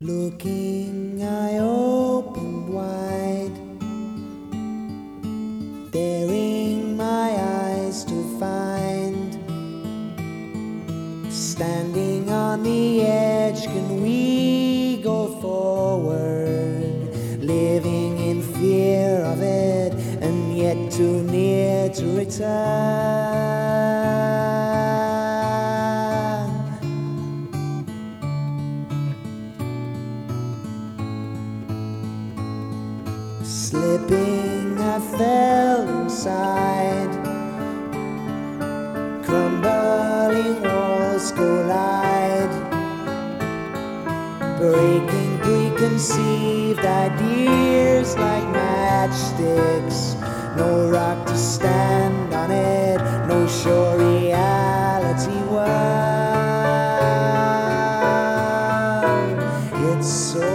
Looking, I opened wide, daring my eyes to find. Standing on the edge, can we go forward? Living in fear of it, and yet too near to return. Slipping, I fell inside. Crumbling walls collide, breaking preconceived ideas like matchsticks. No rock to stand on it, no sure reality world. It's so